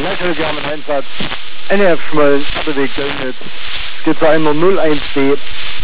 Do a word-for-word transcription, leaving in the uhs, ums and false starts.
Lächeln, wir haben einen Einsatz. N F Schmollen, Abeweg Dönitz. Es geht zu einer null eins B.